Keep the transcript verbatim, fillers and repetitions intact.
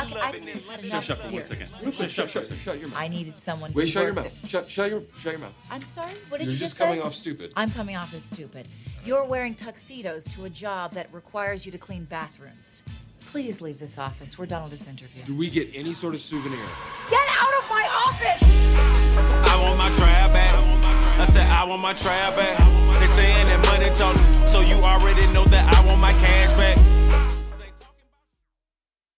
I just had enough Shut up for here. one second. Shut, shut, shut, shut, shut your mouth. I needed someone Wait, to shut work your mouth. the- Shut, shut your, shut your mouth. I'm sorry? What did You're you just say? coming off stupid. I'm coming off as stupid. You're wearing tuxedos to a job that requires you to clean bathrooms. Please leave this office. We're done with this interview. Do we get any sort of souvenir? Get out of my office! I want my trap back. I said I want my trap back. They saying that money talk, so you already know that I want my cash back.